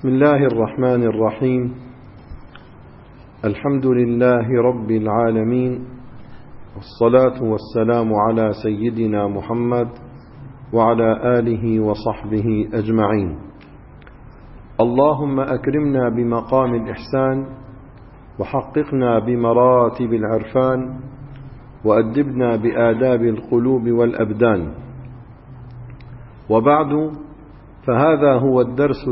بسم الله الرحمن الرحيم. الحمد لله رب العالمين، والصلاة والسلام على سيدنا محمد وعلى آله وصحبه أجمعين. اللهم أكرمنا بمقام الإحسان، وحققنا بمراتب العرفان، وأدبنا بآداب القلوب والأبدان. وبعد، فهذا هو الدرس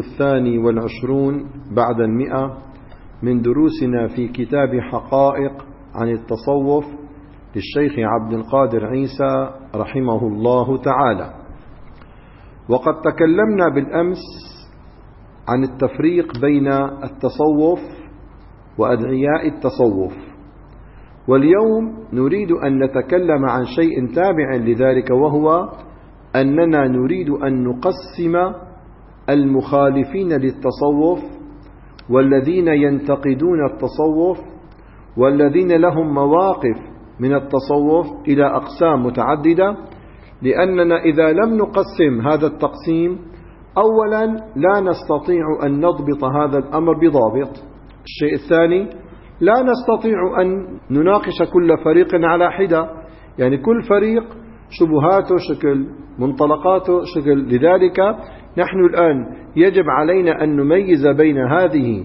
22 بعد 100 من دروسنا في كتاب حقائق عن التصوف للشيخ عبد القادر عيسى رحمه الله تعالى. وقد تكلمنا بالأمس عن التفريق بين التصوف وأدعياء التصوف، واليوم نريد أن نتكلم عن شيء تابع لذلك، وهو أننا نريد أن نقسم المخالفين للتصوف والذين ينتقدون التصوف والذين لهم مواقف من التصوف إلى أقسام متعددة، لأننا إذا لم نقسم هذا التقسيم أولا لا نستطيع أن نضبط هذا الأمر بضابط. الشيء الثاني، لا نستطيع أن نناقش كل فريق على حدة، يعني كل فريق شبهاته شكل، منطلقاته شكل. لذلك نحن الآن يجب علينا أن نميز بين هذه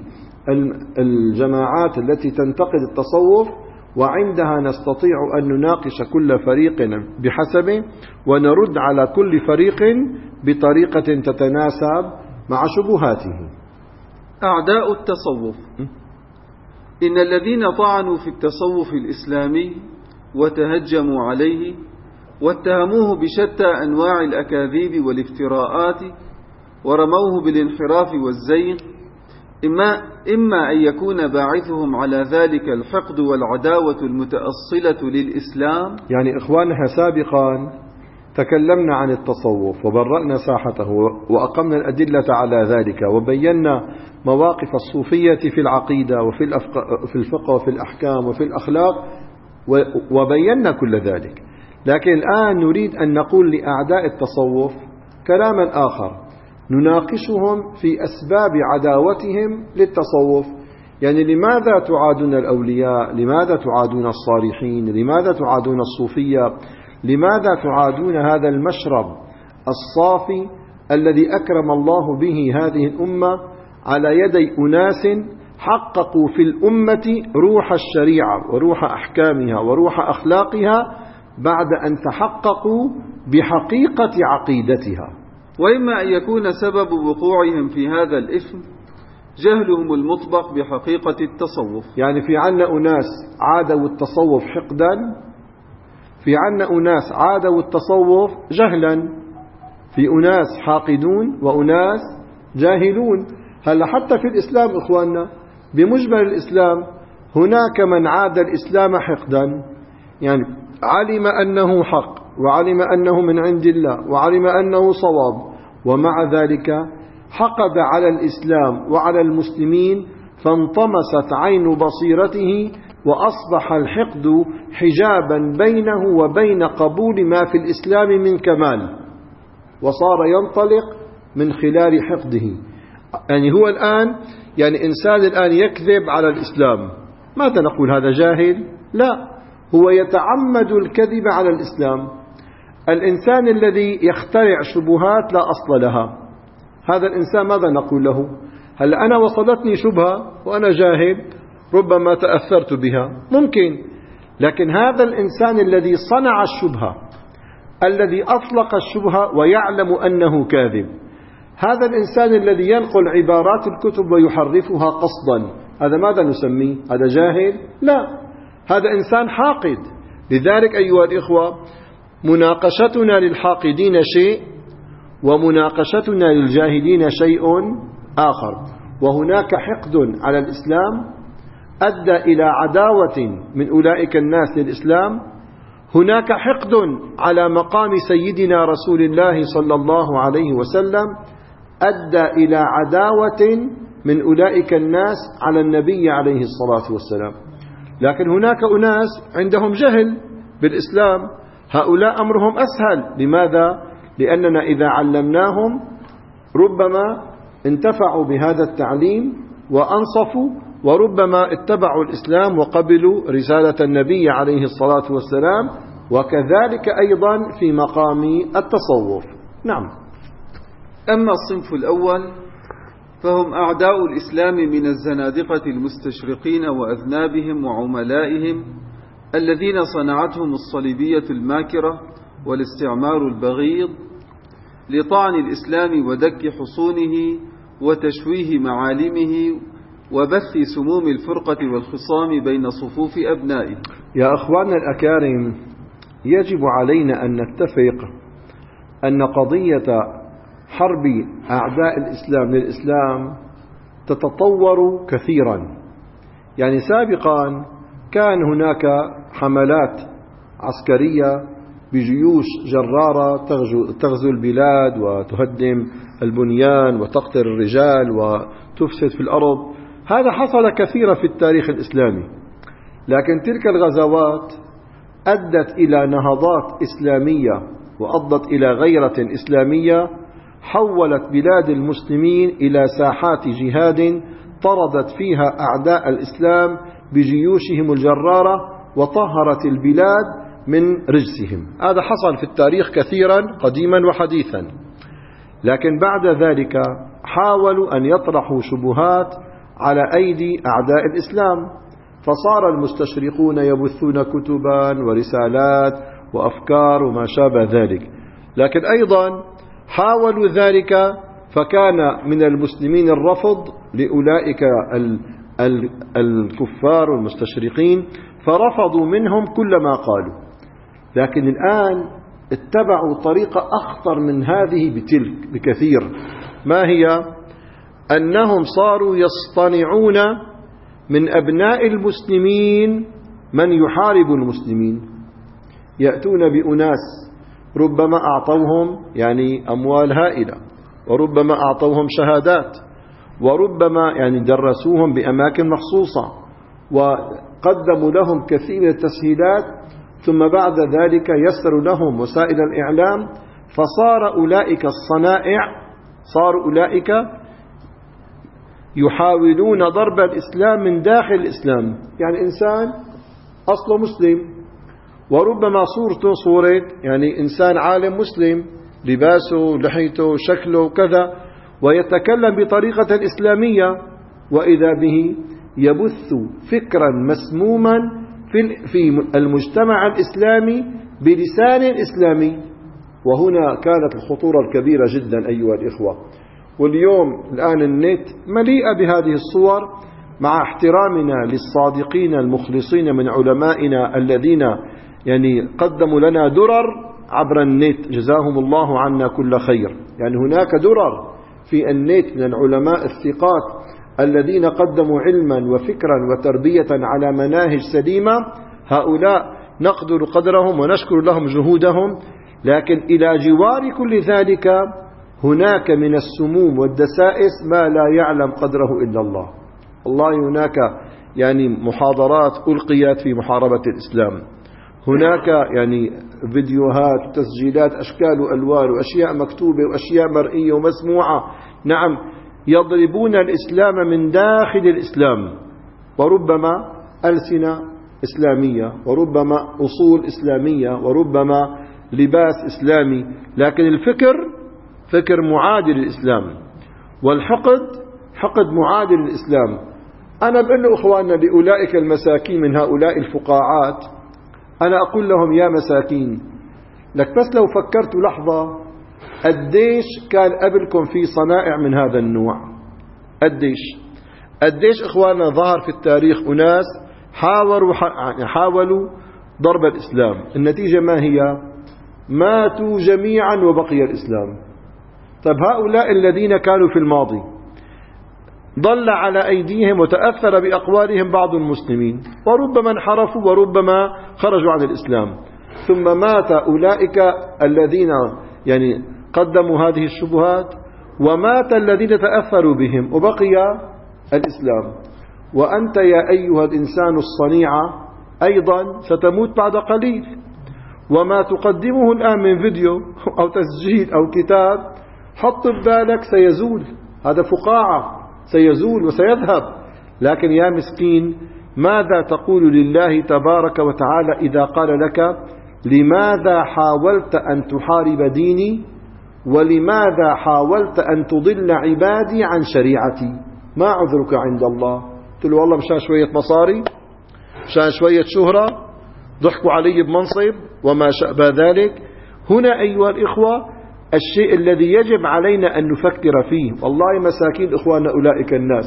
الجماعات التي تنتقد التصوف، وعندها نستطيع أن نناقش كل فريق بحسبه ونرد على كل فريق بطريقة تتناسب مع شبهاته. أعداء التصوف. إن الذين طعنوا في التصوف الإسلامي وتهجموا عليه واتهموه بشتى أنواع الأكاذيب والافتراءات ورموه بالانحراف والزيغ، إما أن يكون باعثهم على ذلك الحقد والعداوة المتأصلة للإسلام. يعني إخواننا سابقا تكلمنا عن التصوف وبرأنا ساحته وأقمنا الأدلة على ذلك، وبينا مواقف الصوفية في العقيدة وفي الفقه وفي الأحكام وفي الأخلاق، وبينا كل ذلك. لكن الآن نريد أن نقول لأعداء التصوف كلاما آخر نناقشهم في أسباب عداوتهم للتصوف. يعني لماذا تعادون الأولياء؟ لماذا تعادون الصالحين؟ لماذا تعادون الصوفية؟ لماذا تعادون هذا المشرب الصافي الذي أكرم الله به هذه الأمة على يدي أناس حققوا في الأمة روح الشريعة وروح أحكامها وروح أخلاقها بعد أن تحققوا بحقيقة عقيدتها؟ وإما أن يكون سبب وقوعهم في هذا الإثم جهلهم المطبق بحقيقة التصوف. يعني في عنا أناس عادوا التصوف حقدا، في عنا أناس عادوا التصوف جهلا، في أناس حاقدون وأناس جاهلون. هل حتى في الإسلام إخواننا بمجمل الإسلام هناك من عاد الإسلام حقدا، يعني علم أنه حق وعلم أنه من عند الله وعلم أنه صواب، ومع ذلك حقد على الإسلام وعلى المسلمين، فانطمست عين بصيرته وأصبح الحقد حجابا بينه وبين قبول ما في الإسلام من كمال، وصار ينطلق من خلال حقده. يعني هو الآن يعني إنسان الآن يكذب على الإسلام، ماذا نقول؟ هذا جاهل؟ لا، هو يتعمد الكذب على الإسلام. الإنسان الذي يخترع شبهات لا أصل لها، هذا الإنسان ماذا نقول له؟ هل أنا وصلتني شبهة وأنا جاهل ربما تأثرت بها، ممكن، لكن هذا الإنسان الذي صنع الشبهة، الذي أطلق الشبهة ويعلم أنه كاذب، هذا الإنسان الذي ينقل عبارات الكتب ويحرفها قصدا، هذا ماذا نسميه؟ هذا جاهل؟ لا، هذا إنسان حاقد. لذلك أيها الإخوة، مناقشتنا للحاقدين شيء ومناقشتنا للجاهلين شيء آخر. وهناك حقد على الإسلام أدى إلى عداوة من أولئك الناس للإسلام، هناك حقد على مقام سيدنا رسول الله صلى الله عليه وسلم أدى إلى عداوة من أولئك الناس على النبي عليه الصلاة والسلام. لكن هناك أناس عندهم جهل بالإسلام، هؤلاء أمرهم أسهل. لماذا؟ لأننا إذا علمناهم ربما انتفعوا بهذا التعليم وأنصفوا، وربما اتبعوا الإسلام وقبلوا رسالة النبي عليه الصلاة والسلام، وكذلك أيضا في مقام التصوف. نعم. أما الصنف الأول فهم أعداء الإسلام من الزنادقة المستشرقين وأذنابهم وعملائهم الذين صنعتهم الصليبية الماكرة والاستعمار البغيض لطعن الإسلام ودك حصونه وتشويه معالمه وبث سموم الفرقة والخصام بين صفوف أبنائه. يا أخواننا الأكارم، يجب علينا أن نتفق أن قضية حرب أعداء الإسلام للإسلام تتطور كثيرا. يعني سابقا كان هناك حملات عسكرية بجيوش جرارة تغزو البلاد وتهدم البنيان وتقتل الرجال وتفسد في الأرض. هذا حصل كثيرا في التاريخ الإسلامي، لكن تلك الغزوات أدت إلى نهضات إسلامية وأضت إلى غيرة إسلامية حولت بلاد المسلمين إلى ساحات جهاد طردت فيها أعداء الإسلام بجيوشهم الجرارة وطهرت البلاد من رجسهم. هذا حصل في التاريخ كثيرا قديما وحديثا. لكن بعد ذلك حاولوا أن يطرحوا شبهات على أيدي أعداء الإسلام، فصار المستشرقون يبثون كتبا ورسالات وأفكار وما شابه ذلك. لكن أيضا حاولوا ذلك فكان من المسلمين الرفض لأولئك الكفار والمستشرقين، فرفضوا منهم كل ما قالوا. لكن الآن اتبعوا طريقة أخطر من هذه بتلك بكثير. ما هي؟ أنهم صاروا يصطنعون من أبناء المسلمين من يحارب المسلمين. يأتون بأناس ربما أعطوهم يعني أموال هائلة، وربما أعطوهم شهادات، وربما يعني درسوهم بأماكن مخصوصة وقدموا لهم كثير من التسهيلات، ثم بعد ذلك يسروا لهم وسائل الإعلام، فصار أولئك الصنائع صاروا أولئك يحاولون ضرب الإسلام من داخل الإسلام. يعني إنسان أصله مسلم وربما صورته صورة يعني إنسان عالم مسلم، لباسه لحيته شكله كذا، ويتكلم بطريقة إسلامية، وإذا به يبث فكرا مسموما في المجتمع الإسلامي بلسان إسلامي. وهنا كانت الخطورة الكبيرة جدا أيها الإخوة. واليوم الآن النت مليئة بهذه الصور، مع احترامنا للصادقين المخلصين من علمائنا الذين يعني قدموا لنا درر عبر النت، جزاهم الله عنا كل خير. يعني هناك درر في النت من العلماء الثقات الذين قدموا علما وفكرا وتربية على مناهج سليمة، هؤلاء نقدر قدرهم ونشكر لهم جهودهم. لكن إلى جوار كل ذلك هناك من السموم والدسائس ما لا يعلم قدره إلا الله. الله هناك يعني محاضرات ألقيت في محاربة الإسلام، هناك يعني فيديوهات وتسجيلات أشكال وألوان وأشياء مكتوبة وأشياء مرئية ومسموعة. نعم، يضربون الإسلام من داخل الإسلام، وربما ألسنة إسلامية، وربما أصول إسلامية، وربما لباس إسلامي، لكن الفكر فكر معادي للإسلام، والحقد حقد معادي للإسلام. أنا بقول له أخواننا لأولئك المساكين من هؤلاء الفقاعات، أنا أقول لهم يا مساكين، لك بس لو فكرتوا لحظة قديش كان قبلكم في صنائع من هذا النوع، قديش إخواننا ظهر في التاريخ أناس حاولوا ضرب الإسلام. النتيجة ما هي؟ ماتوا جميعا وبقي الإسلام. طيب هؤلاء الذين كانوا في الماضي ضل على أيديهم وتأثر بأقوالهم بعض المسلمين، وربما انحرفوا وربما خرجوا عن الإسلام، ثم مات أولئك الذين يعني قدموا هذه الشبهات، ومات الذين تأثروا بهم وبقي الإسلام. وأنت يا أيها الإنسان الصنيعة أيضا ستموت بعد قليل، وما تقدمه الآن من فيديو أو تسجيل أو كتاب حط ببالك سيزول، هذا فقاعة سيزول وسيذهب. لكن يا مسكين، ماذا تقول لله تبارك وتعالى إذا قال لك: لماذا حاولت أن تحارب ديني، ولماذا حاولت أن تضل عبادي عن شريعتي؟ ما عذرك عند الله؟ قلت له: والله مشان شوية مصاري، مشان شوية شهرة، ضحكوا علي بمنصب وما شابه ذلك. هنا أيها الإخوة الشيء الذي يجب علينا أن نفكر فيه. والله مساكين إخواننا أولئك الناس.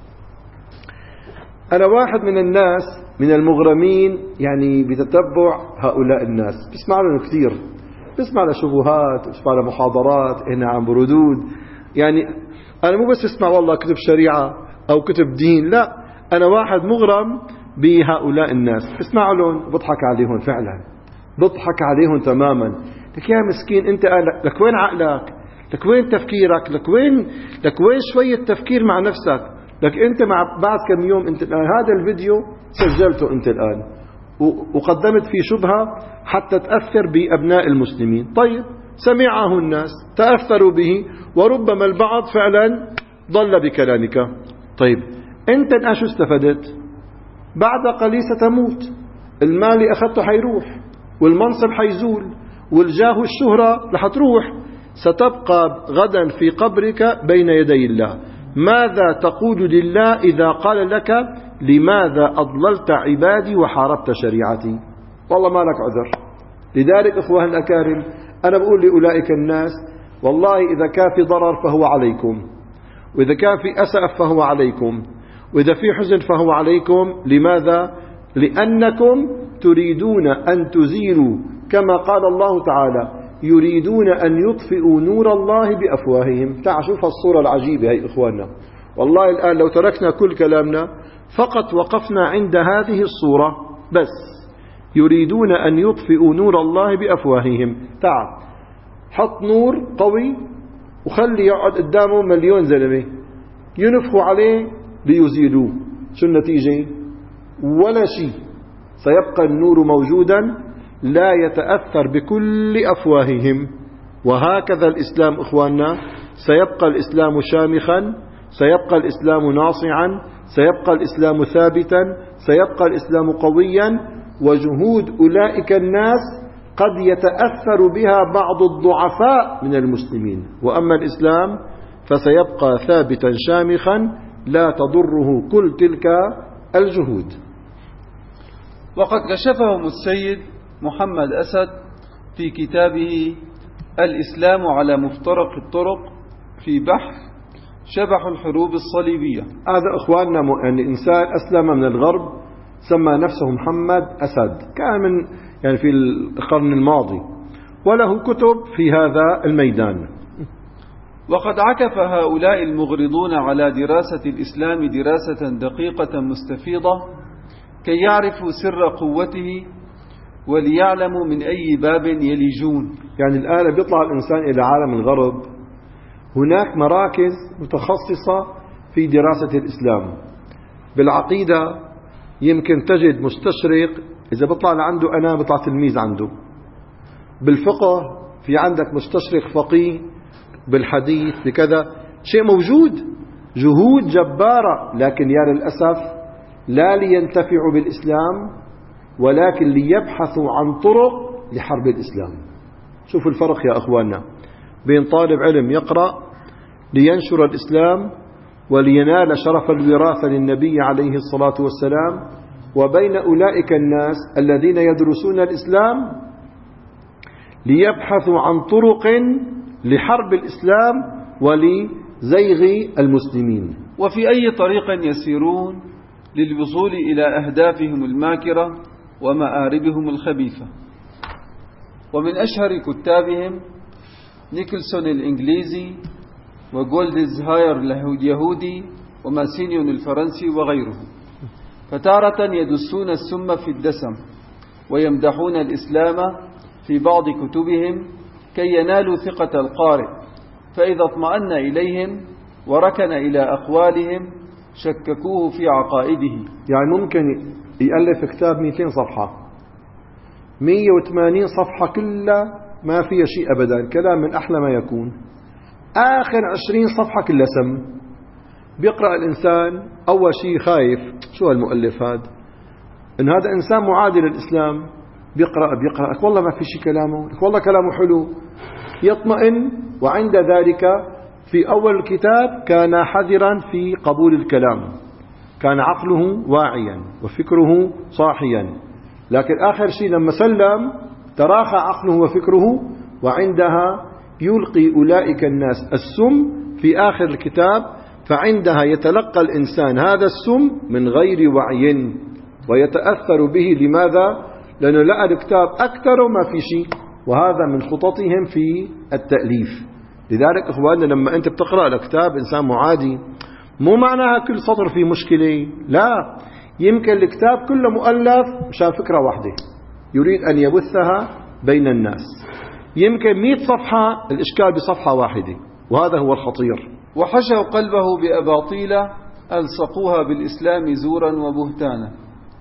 أنا واحد من الناس من المغرمين يعني بتتبع هؤلاء الناس، بسمع لهم كثير، بسمع لشبهات، بسمع لمحاضرات هنا عن بردود. يعني أنا مو بس بسمع والله كتب شريعة أو كتب دين، لا، أنا واحد مغرم بهؤلاء الناس، بسمع لهم بضحك عليهم، فعلا بضحك عليهم تماما. لك يا مسكين أنت، لك وين عقلك؟ لك وين تفكيرك؟ لك وين شوية تفكير مع نفسك؟ لك أنت بعد كم يوم أنت الآن هذا الفيديو سجلته أنت الآن وقدمت فيه شبهة حتى تأثر بأبناء المسلمين. طيب، سمعه الناس، تأثروا به، وربما البعض فعلا ضل بكلامك. طيب، أنت الآن شو استفدت؟ بعد قليل ستموت، المال اللي أخذته حيروح، والمنصب حيزول، والجاه والشهرة رح تروح، ستبقى غدا في قبرك بين يدي الله. ماذا تقول لله إذا قال لك: لماذا أضللت عبادي وحاربت شريعتي؟ والله ما لك عذر. لذلك إخوان الأكارم، أنا بقول لأولئك الناس: والله إذا كان في ضرر فهو عليكم، وإذا كان في أسف فهو عليكم، وإذا في حزن فهو عليكم. لماذا؟ لأنكم تريدون أن تزيلوا، كما قال الله تعالى: يريدون أن يطفئوا نور الله بأفواههم. تعال شوف الصورة العجيبة هي إخواننا. والله الآن لو تركنا كل كلامنا فقط وقفنا عند هذه الصورة بس: يريدون أن يطفئوا نور الله بأفواههم. تعال حط نور قوي وخلي يقعد قدامه مليون زلمة ينفخوا عليه ليزيلوه، شو النتيجة؟ ولا شيء. سيبقى النور موجودا لا يتأثر بكل أفواههم. وهكذا الإسلام إخواننا، سيبقى الإسلام شامخا، سيبقى الإسلام ناصعا، سيبقى الإسلام ثابتا، سيبقى الإسلام قويا. وجهود أولئك الناس قد يتأثر بها بعض الضعفاء من المسلمين، وأما الإسلام فسيبقى ثابتا شامخا لا تضره كل تلك الجهود. وقد كشفهم السيد محمد أسد في كتابه الإسلام على مفترق الطرق في بحث شبح الحروب الصليبية. هذا إخواننا يعني إنسان أسلم من الغرب، سمى نفسه محمد أسد، كان من يعني في القرن الماضي، وله كتب في هذا الميدان. وقد عكف هؤلاء المغرضون على دراسة الإسلام دراسة دقيقة مستفيضة كي يعرفوا سر قوته وليعلموا من أي باب يلجون. يعني الآن بيطلع الإنسان إلى عالم الغرب، هناك مراكز متخصصة في دراسة الإسلام. بالعقيدة يمكن تجد مستشرق، إذا بطلع لعنده أنا بطلع تلميذ عنده. بالفقه في عندك مستشرق فقيه، بالحديث بكذا شيء موجود، جهود جبارة. لكن يا للأسف لا لينتفعوا بالإسلام، ولكن ليبحثوا عن طرق لحرب الإسلام. شوفوا الفرق يا أخواننا بين طالب علم يقرأ لينشر الإسلام ولينال شرف الوراثة للنبي عليه الصلاة والسلام، وبين أولئك الناس الذين يدرسون الإسلام ليبحثوا عن طرق لحرب الإسلام ولزيغ المسلمين. وفي أي طريق يسيرون للوصول إلى أهدافهم الماكرة ومآربهم الخبيثة. ومن أشهر كتابهم نيكلسون الإنجليزي، وجولدز هاير اليهودي، وماسينيون الفرنسي وغيرهم. فتارة يدسون السم في الدسم ويمدحون الإسلام في بعض كتبهم كي ينالوا ثقة القارئ، فإذا اطمأن إليهم وركن إلى أقوالهم شككوه في عقائده. يعني ممكن يألف كتاب 200 صفحة، 180 صفحة كلها ما فيها شيء أبدا، كلام من أحلى ما يكون، آخر 20 صفحة كلها سم. بيقرأ الإنسان أول شيء خايف، شو هالمؤلف هذا، إن هذا إنسان معادي للإسلام. بيقرأ والله ما في شيء كلامه، والله كلامه حلو، يطمئن. وعند ذلك في أول الكتاب كان حذرا في قبول الكلام، كان عقله واعيا وفكره صاحيا، لكن آخر شيء لما سلم تراخى عقله وفكره، وعندها يلقي أولئك الناس السم في آخر الكتاب، فعندها يتلقى الإنسان هذا السم من غير وعي ويتأثر به. لماذا؟ لأنه لقى الكتاب أكثر ما في شيء، وهذا من خططهم في التأليف. لذلك إخواننا لما أنت بتقرأ الكتاب إنسان معادي، مو معناها كل سطر فيه مشكلة، لا، يمكن الكتاب كله مؤلف مشان فكرة واحدة يريد أن يبثها بين الناس، يمكن 100 صفحة الإشكال بصفحة واحدة، وهذا هو الخطير. وحشوا قلبه بأباطيل ألصقوها بالإسلام زورا وبهتانا.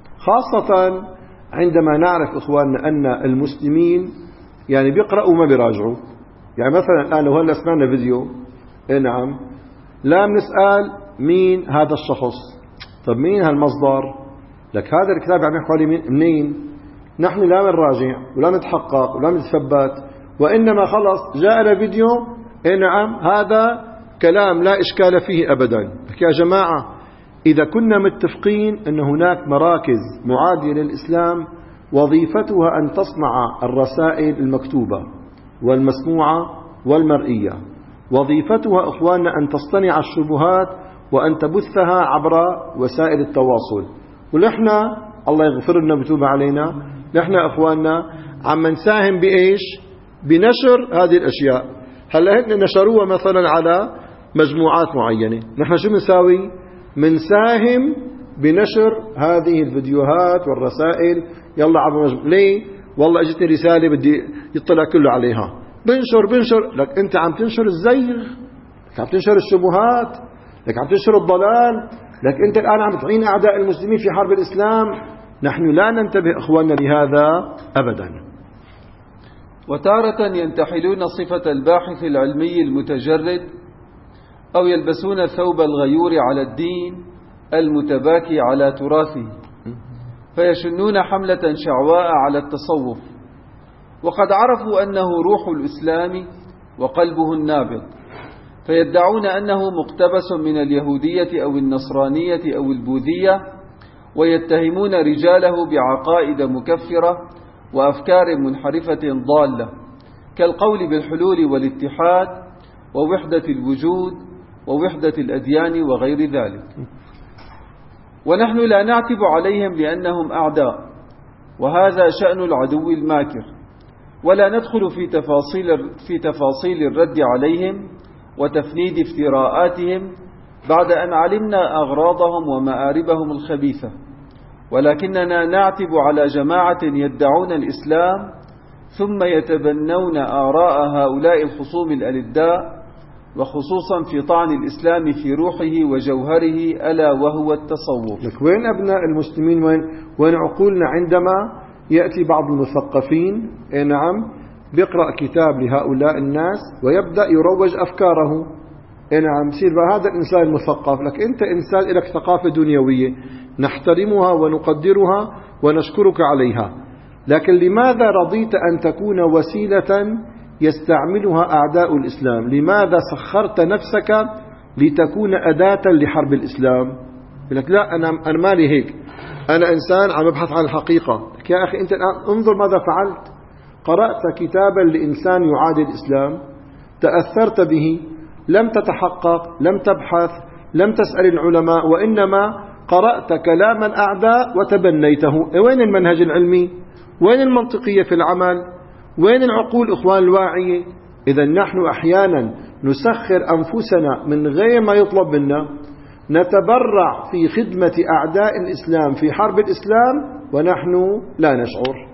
خاصة عندما نعرف إخواننا أن المسلمين يعني بيقرأوا ما بيراجعوا. يعني مثلا الآن لو هلا سمعنا فيديو، نعم، لا بنسأل مين هذا الشخص، طب مين هالمصدر، لك هذا الكتاب عم يحكوا عليه منين؟ نحن لا نراجع ولا نتحقق ولا نتثبت، وإنما خلص جاءنا فيديو، نعم، هذا كلام لا إشكال فيه أبدا. لك يا جماعة، إذا كنا متفقين أن هناك مراكز معادية للإسلام وظيفتها أن تصنع الرسائل المكتوبة والمسموعة والمرئية، وظيفتها إخواننا أن تصطنع الشبهات وأن تبثها عبر وسائل التواصل، ونحن الله يغفر لنا ويتوب علينا، نحن إخواننا عم نساهم بإيش؟ بنشر هذه الأشياء. هلا هن نشروها مثلا على مجموعات معينة، نحن شو بنساوي؟ منساهم بنشر هذه الفيديوهات والرسائل. يلا عبر ليه؟ والله اجتني رسالة بدي يطلع كله عليها، بنشر. لك انت عم تنشر الزيغ، لك عم تنشر الشبهات، لك عم تنشر الضلال، لك انت الآن عم تعين أعداء المسلمين في حرب الإسلام. نحن لا ننتبه إخواننا لهذا أبدا. وتارة ينتحلون صفة الباحث العلمي المتجرد، أو يلبسون ثوب الغيور على الدين المتباكي على تراثه، فيشنون حملة شعواء على التصوف، وقد عرفوا أنه روح الإسلام وقلبه النابض، فيدعون أنه مقتبس من اليهودية أو النصرانية أو البوذية، ويتهمون رجاله بعقائد مكفرة وأفكار منحرفة ضالة، كالقول بالحلول والاتحاد ووحدة الوجود ووحدة الأديان وغير ذلك. ونحن لا نعتب عليهم لأنهم أعداء، وهذا شأن العدو الماكر، ولا ندخل في تفاصيل الرد عليهم وتفنيد افتراءاتهم بعد أن علمنا أغراضهم ومآربهم الخبيثة، ولكننا نعتب على جماعة يدعون الإسلام ثم يتبنون آراء هؤلاء الخصوم الألداء، وخصوصا في طعن الإسلام في روحه وجوهره، ألا وهو التصوف. لك وين أبناء المسلمين، وين عقولنا عندما يأتي بعض المثقفين، نعم، بيقرأ كتاب لهؤلاء الناس ويبدأ يروج أفكاره، نعم، بصير هذا الإنسان المثقف. لك أنت إنسان لك ثقافة دنيوية نحترمها ونقدرها ونشكرك عليها، لكن لماذا رضيت أن تكون وسيلة يستعملها أعداء الإسلام؟ لماذا سخرت نفسك لتكون أداة لحرب الإسلام؟ يقول لك لا، أنا مالي هيك، أنا إنسان عم ببحث عن الحقيقة. يا أخي أنت الآن انظر ماذا فعلت. قرأت كتابا لإنسان يعادي الإسلام، تأثرت به، لم تتحقق، لم تبحث، لم تسأل العلماء، وإنما قرأت كلام الأعداء وتبنيته. وين المنهج العلمي؟ وين المنطقية في العمل؟ وين العقول إخوان الواعية؟ إذا نحن أحيانا نسخر أنفسنا من غير ما يطلب منا، نتبرع في خدمة أعداء الإسلام في حرب الإسلام ونحن لا نشعر.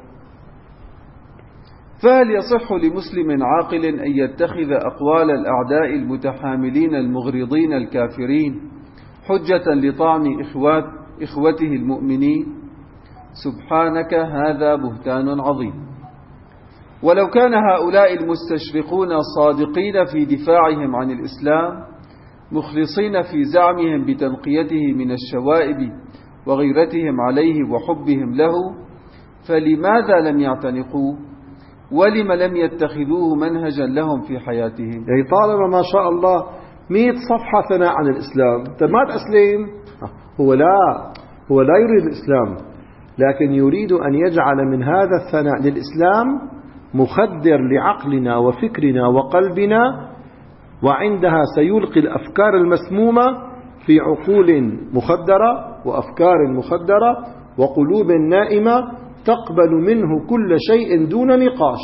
فهل يصح لمسلم عاقل أن يتخذ أقوال الأعداء المتحاملين المغرضين الكافرين حجة لطعن إخوته المؤمنين؟ سبحانك، هذا بهتان عظيم. ولو كان هؤلاء المستشرقون صادقين في دفاعهم عن الإسلام، مخلصين في زعمهم بتنقيته من الشوائب وغيرتهم عليه وحبهم له، فلماذا لم يعتنقوه؟ ولم لم يتخذوه منهجا لهم في حياتهم؟ يعني طالما ما شاء الله 100 صفحة ثناء عن الإسلام، طيب ما تسلم. هو لا يريد الإسلام، لكن يريد أن يجعل من هذا الثناء للإسلام مخدر لعقلنا وفكرنا وقلبنا، وعندها سيلقي الأفكار المسمومة في عقول مخدرة وأفكار مخدرة وقلوب نائمة تقبل منه كل شيء دون نقاش.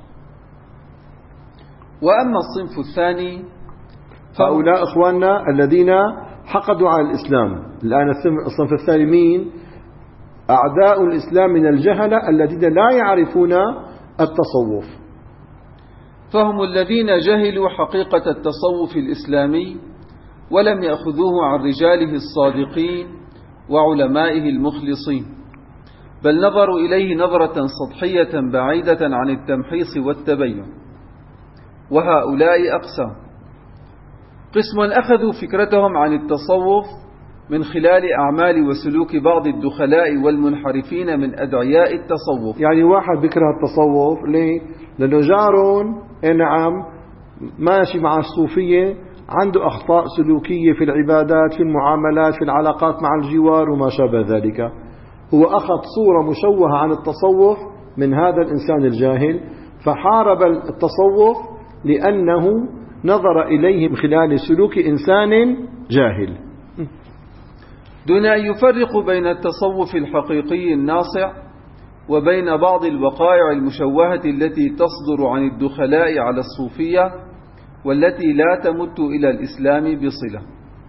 وأما الصنف الثاني هؤلاء إخواننا الذين حقدوا على الإسلام. الآن الصنف الثاني مين؟ أعداء الإسلام من الجهلة الذين لا يعرفون التصوف، فهم الذين جهلوا حقيقة التصوف الإسلامي ولم يأخذوه عن رجاله الصادقين وعلمائه المخلصين، بل نظروا إليه نظرة سطحية بعيدة عن التمحيص والتبين. وهؤلاء أقسام: قسم أخذوا فكرتهم عن التصوف من خلال أعمال وسلوك بعض الدخلاء والمنحرفين من أدعياء التصوف. يعني واحد بيكره التصوف ليه؟ لأنه جارون نعم ماشي مع الصوفية، عنده أخطاء سلوكية في العبادات، في المعاملات، في العلاقات مع الجوار وما شابه ذلك. هو أخذ صورة مشوهة عن التصوف من هذا الإنسان الجاهل، فحارب التصوف لأنه نظر إليه من خلال سلوك إنسان جاهل، دون أن يفرق بين التصوف الحقيقي الناصع وبين بعض الوقائع المشوهة التي تصدر عن الدخلاء على الصوفية والتي لا تمت إلى الإسلام بصلة.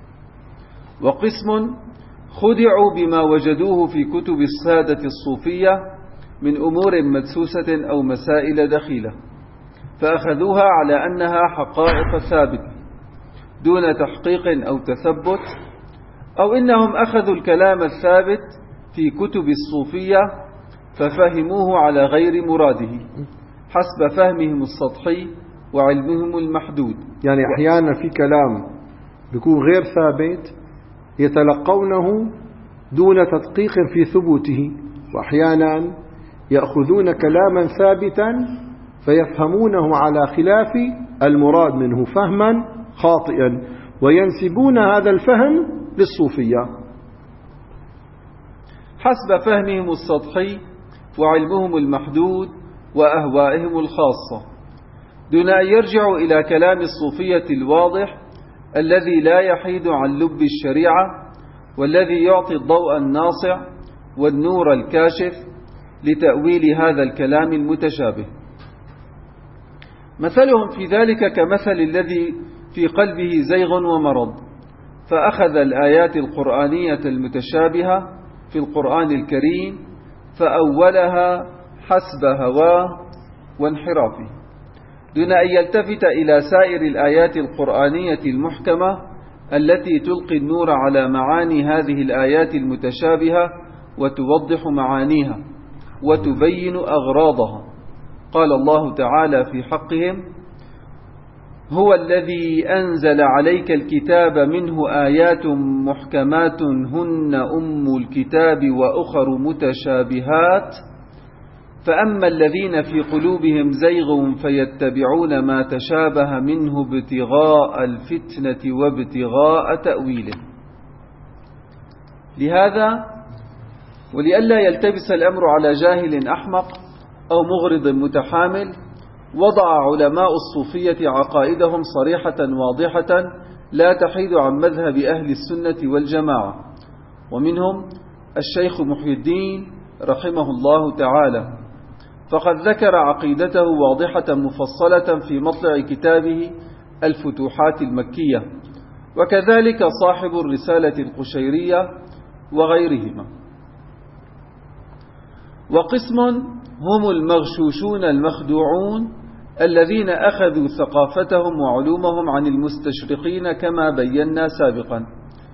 وقسم خدعوا بما وجدوه في كتب السادة الصوفية من أمور مدسوسة أو مسائل دخيلة، فأخذوها على أنها حقائق ثابتة دون تحقيق أو تثبت، أو إنهم أخذوا الكلام الثابت في كتب الصوفية ففهموه على غير مراده حسب فهمهم السطحي وعلمهم المحدود. يعني أحيانا في كلام بيكون غير ثابت يتلقونه دون تدقيق في ثبوته، وأحيانا يأخذون كلاما ثابتا فيفهمونه على خلاف المراد منه فهما خاطئا، وينسبون هذا الفهم للصوفية حسب فهمهم السطحي وعلمهم المحدود وأهوائهم الخاصة، دون أن يرجعوا إلى كلام الصوفية الواضح الذي لا يحيد عن لب الشريعة، والذي يعطي الضوء الناصع والنور الكاشف لتأويل هذا الكلام المتشابه. مثلهم في ذلك كمثل الذي في قلبه زيغ ومرض، فأخذ الآيات القرآنية المتشابهة في القرآن الكريم فأولها حسب هواه وانحرافه، دون أن يلتفت إلى سائر الآيات القرآنية المحكمة التي تلقي النور على معاني هذه الآيات المتشابهة وتوضح معانيها وتبين أغراضها. قال الله تعالى في حقهم: هو الذي أنزل عليك الكتاب منه آيات محكمات هن أم الكتاب وأخر متشابهات، فأما الذين في قلوبهم زيغ فيتبعون ما تشابه منه ابتغاء الفتنة وابتغاء تأويله. لهذا ولئلا يلتبس الأمر على جاهل أحمق أو مغرض متحامل، وضع علماء الصوفية عقائدهم صريحة واضحة لا تحيد عن مذهب أهل السنة والجماعة، ومنهم الشيخ محي الدين رحمه الله تعالى، فقد ذكر عقيدته واضحة مفصلة في مطلع كتابه الفتوحات المكية، وكذلك صاحب الرسالة القشيرية وغيرهما. وقسم هم المغشوشون المخدوعون الذين أخذوا ثقافتهم وعلومهم عن المستشرقين كما بينا سابقا،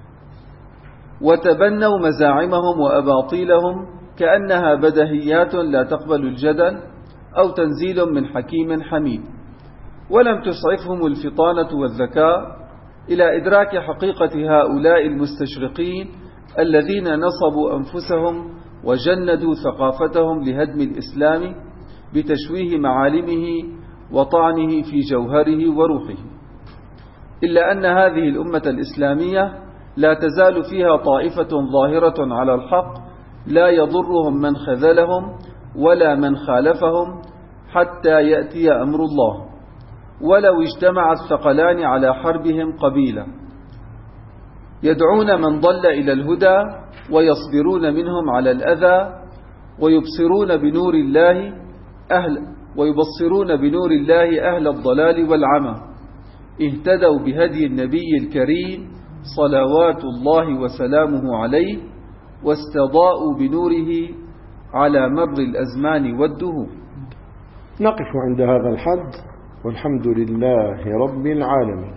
وتبنوا مزاعمهم وأباطيلهم كأنها بدهيات لا تقبل الجدل، أو تنزيل من حكيم حميد، ولم تسعفهم الفطانة والذكاء إلى إدراك حقيقة هؤلاء المستشرقين الذين نصبوا أنفسهم وجندوا ثقافتهم لهدم الإسلام بتشويه معالمه وطعنه في جوهره وروحه. إلا أن هذه الأمة الإسلامية لا تزال فيها طائفة ظاهرة على الحق لا يضرهم من خذلهم ولا من خالفهم حتى يأتي أمر الله، ولو اجتمع الثقلان على حربهم قبيلة، يدعون من ضل إلى الهدى ويصبرون منهم على الأذى ويبصرون بنور الله أهل الضلال والعمى، اهتدوا بهدي النبي الكريم صلوات الله وسلامه عليه، واستضاءوا بنوره على مر الأزمان والدهور. نقف عند هذا الحد، والحمد لله رب العالمين.